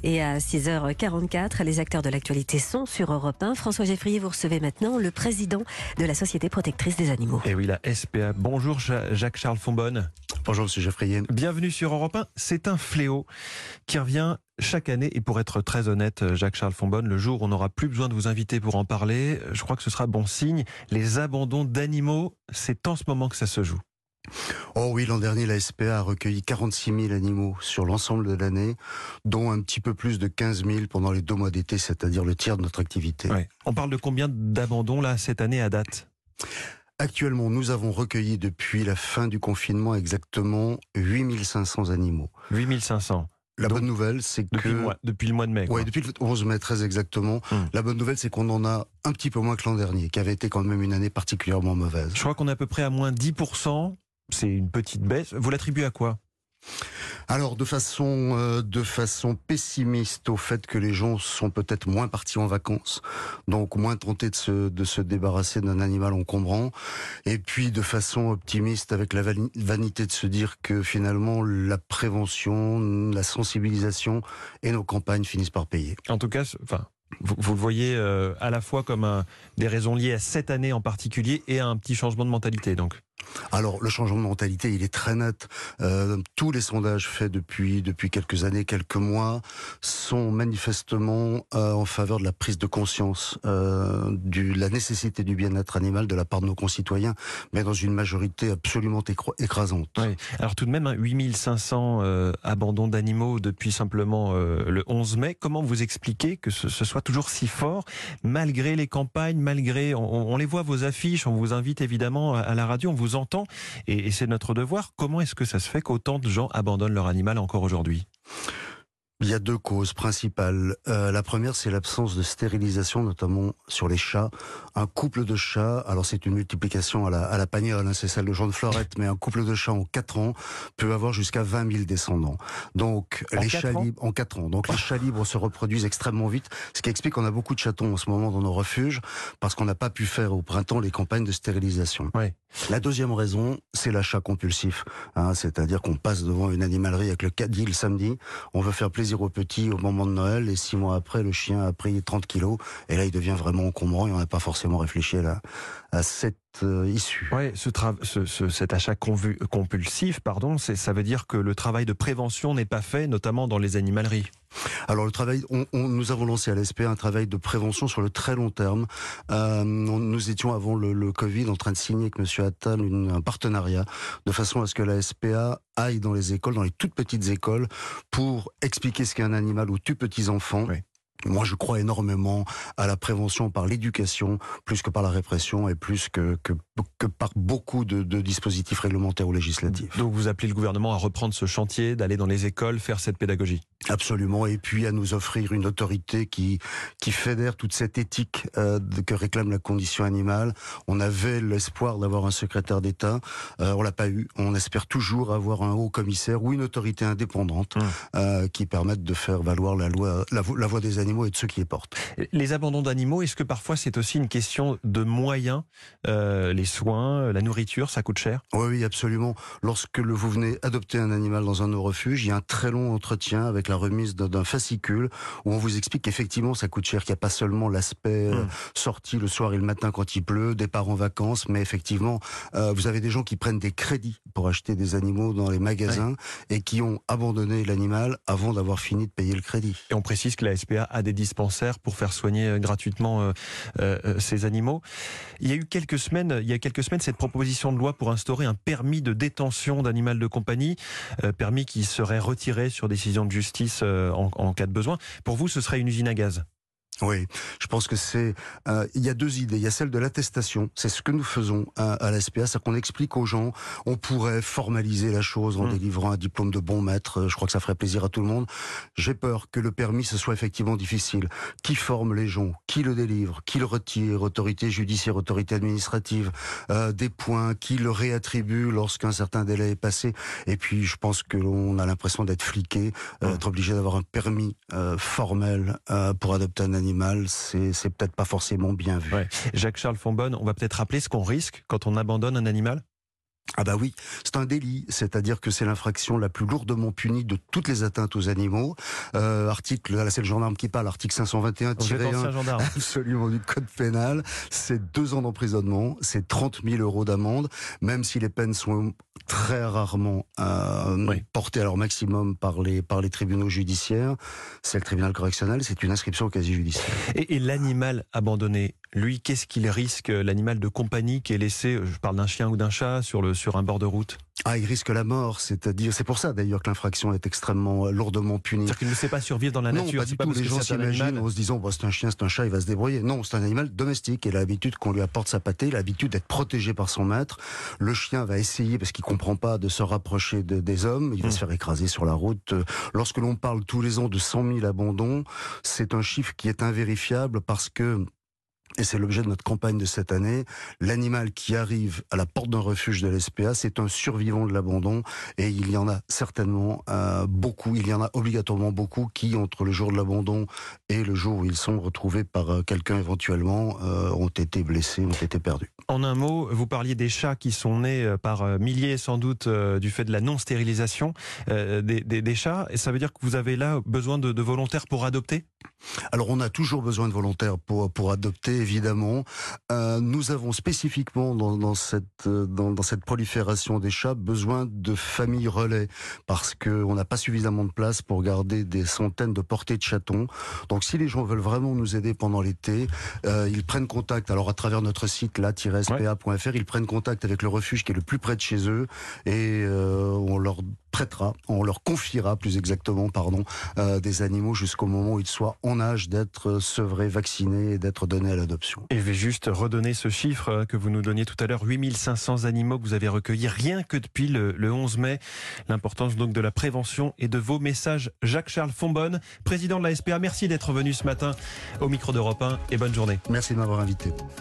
Et à 6h44, les acteurs de l'actualité sont sur Europe 1. François Geffrier, vous recevez maintenant le président de la Société protectrice des animaux. Et oui, la SPA. Bonjour Jacques-Charles Fonbonne. Bonjour Monsieur Geffrier. Bienvenue sur Europe 1. C'est un fléau qui revient chaque année. Et pour être très honnête, Jacques-Charles Fonbonne, le jour où on n'aura plus besoin de vous inviter pour en parler, je crois que ce sera bon signe. Les abandons d'animaux, c'est en ce moment que ça se joue. Oh oui, l'an dernier, la SPA a recueilli 46 000 animaux sur l'ensemble de l'année, dont un petit peu plus de 15 000 pendant les 2 mois d'été, c'est-à-dire le tiers de notre activité. Ouais. On parle de combien d'abandons là cette année à date ? Actuellement, nous avons recueilli depuis la fin du confinement exactement 8 500 animaux. 8 500. La bonne nouvelle, c'est que... Depuis le mois de mai. Oui, depuis le 11 mai, très exactement. La bonne nouvelle, c'est qu'on en a un petit peu moins que l'an dernier, qui avait été quand même une année particulièrement mauvaise. Je crois qu'on est à peu près à moins 10%. C'est une petite baisse. Vous l'attribuez à quoi ? Alors, de façon pessimiste, au fait que les gens sont peut-être moins partis en vacances, donc moins tentés de se débarrasser d'un animal encombrant, et puis de façon optimiste avec la vanité de se dire que finalement la prévention, la sensibilisation et nos campagnes finissent par payer. En tout cas, vous le voyez à la fois comme des raisons liées à cette année en particulier et à un petit changement de mentalité, donc. Alors, le changement de mentalité, il est très net. Tous les sondages faits depuis quelques années, quelques mois, sont manifestement en faveur de la prise de conscience de la nécessité du bien-être animal de la part de nos concitoyens, mais dans une majorité absolument écrasante. Oui. Alors tout de même, 8 500 abandons d'animaux depuis simplement le 11 mai. Comment vous expliquez que ce soit toujours si fort, malgré les campagnes, malgré... On les voit, vos affiches, on vous invite évidemment à la radio, on vous entend, et c'est notre devoir. Comment est-ce que ça se fait qu'autant de gens abandonnent leur animal encore aujourd'hui ? Il y a 2 causes principales. La première, c'est l'absence de stérilisation, notamment sur les chats. Un couple de chats, alors c'est une multiplication à la Pagnol, hein, c'est celle de Jean de Florette, mais un couple de chats en 4 ans peut avoir jusqu'à 20 000 descendants. Donc les chats libres en 4 ans. Donc les chats libres se reproduisent extrêmement vite, ce qui explique qu'on a beaucoup de chatons en ce moment dans nos refuges, parce qu'on n'a pas pu faire au printemps les campagnes de stérilisation. Ouais. La deuxième raison, c'est l'achat compulsif. Hein, c'est-à-dire qu'on passe devant une animalerie avec le caddie le samedi, on veut faire plaisir aux petits au moment de Noël, et 6 mois après, le chien a pris 30 kilos, et là il devient vraiment encombrant, et on n'a pas forcément réfléchi à cette issue. Oui, cet achat compulsif, ça veut dire que le travail de prévention n'est pas fait, notamment dans les animaleries. Alors le travail, nous avons lancé à l'SPA un travail de prévention sur le très long terme. Nous étions avant le Covid en train de signer avec Monsieur Attal un partenariat de façon à ce que la SPA aille dans les écoles, dans les toutes petites écoles, pour expliquer ce qu'est un animal aux tout petits enfants. Oui. Moi, je crois énormément à la prévention par l'éducation, plus que par la répression et plus que par beaucoup de dispositifs réglementaires ou législatifs. Donc vous appelez le gouvernement à reprendre ce chantier, d'aller dans les écoles, faire cette pédagogie. Absolument, et puis à nous offrir une autorité qui fédère toute cette éthique que réclame la condition animale. On avait l'espoir d'avoir un secrétaire d'État, on l'a pas eu. On espère toujours avoir un haut commissaire ou une autorité indépendante qui permette de faire valoir la voix des animaux et de ceux qui les portent. Les abandons d'animaux, est-ce que parfois c'est aussi une question de moyens, les soins, la nourriture, ça coûte cher ? Oui, absolument. Lorsque vous venez adopter un animal dans un de nos refuges, il y a un très long entretien avec la remise d'un fascicule où on vous explique qu'effectivement ça coûte cher, qu'il n'y a pas seulement l'aspect sortie le soir et le matin quand il pleut, départ en vacances, mais effectivement vous avez des gens qui prennent des crédits pour acheter des animaux dans les magasins et qui ont abandonné l'animal avant d'avoir fini de payer le crédit. Et on précise que la SPA a des dispensaires pour faire soigner gratuitement ces animaux. Il y a quelques semaines cette proposition de loi pour instaurer un permis de détention d'animal de compagnie, permis qui serait retiré sur décision de justice en cas de besoin. Pour vous, ce serait une usine à gaz ? Oui, je pense que il y a 2 idées. Il y a celle de l'attestation. C'est ce que nous faisons à la SPA, c'est qu'on explique aux gens, on pourrait formaliser la chose en délivrant un diplôme de bon maître. Je crois que ça ferait plaisir à tout le monde. J'ai peur que le permis, ce soit effectivement difficile. Qui forme les gens? Qui le délivre? Qui le retire? Autorité judiciaire, autorité administrative, des points, qui le réattribue lorsqu'un certain délai est passé. Et puis, je pense que l'on a l'impression d'être fliqué, être obligé d'avoir un permis formel pour adopter un animal. C'est peut-être pas forcément bien vu. Ouais. Jacques-Charles Fonbonne, on va peut-être rappeler ce qu'on risque quand on abandonne un animal ? Ah bah oui, c'est un délit, c'est-à-dire que c'est l'infraction la plus lourdement punie de toutes les atteintes aux animaux. Article, là c'est le gendarme qui parle, article 521-1 gendarme. absolument du code pénal, c'est 2 ans d'emprisonnement, c'est 30 000 € d'amende, même si les peines sont très rarement portées à leur maximum par les tribunaux judiciaires. C'est le tribunal correctionnel, c'est une inscription au casier judiciaire. Et l'animal abandonné, lui, qu'est-ce qu'il risque, l'animal de compagnie qui est laissé, je parle d'un chien ou d'un chat, sur un bord de route? Ah, il risque la mort, c'est-à-dire, c'est pour ça d'ailleurs que l'infraction est extrêmement lourdement punie. C'est-à-dire qu'il ne sait pas survivre dans la Non, nature. pas du tout. Les gens s'imaginent en se disant, c'est un chien, c'est un chat, il va se débrouiller. Non, c'est un animal domestique. Il a l'habitude qu'on lui apporte sa pâtée, il a l'habitude d'être protégé par son maître. Le chien va essayer, parce qu'il comprend pas, de se rapprocher des hommes. Il va se faire écraser sur la route. Lorsque l'on parle tous les ans de 100 000 abandons, c'est un chiffre qui est invérifiable parce que, et c'est l'objet de notre campagne de cette année, l'animal qui arrive à la porte d'un refuge de l'SPA, c'est un survivant de l'abandon, et il y en a certainement beaucoup, il y en a obligatoirement beaucoup qui, entre le jour de l'abandon et le jour où ils sont retrouvés par quelqu'un éventuellement, ont été blessés, ont été perdus. En un mot, vous parliez des chats qui sont nés par milliers sans doute du fait de la non-stérilisation des chats, et ça veut dire que vous avez là besoin de volontaires pour adopter? Alors on a toujours besoin de volontaires pour adopter, évidemment. Nous avons spécifiquement dans cette prolifération des chats besoin de familles relais parce qu'on n'a pas suffisamment de place pour garder des centaines de portées de chatons. Donc si les gens veulent vraiment nous aider pendant l'été, ils prennent contact, alors à travers notre site là-spa.fr, ils prennent contact avec le refuge qui est le plus près de chez eux et on leur prêtera, on leur confiera plus exactement, des animaux jusqu'au moment où ils soient en âge d'être sevrés, vaccinés et d'être donnés à l'adoption. Et je vais juste redonner ce chiffre que vous nous donniez tout à l'heure, 8500 animaux que vous avez recueillis rien que depuis le 11 mai. L'importance donc de la prévention et de vos messages. Jacques-Charles Fonbonne, président de la SPA, merci d'être venu ce matin au micro d'Europe 1 et bonne journée. Merci de m'avoir invité.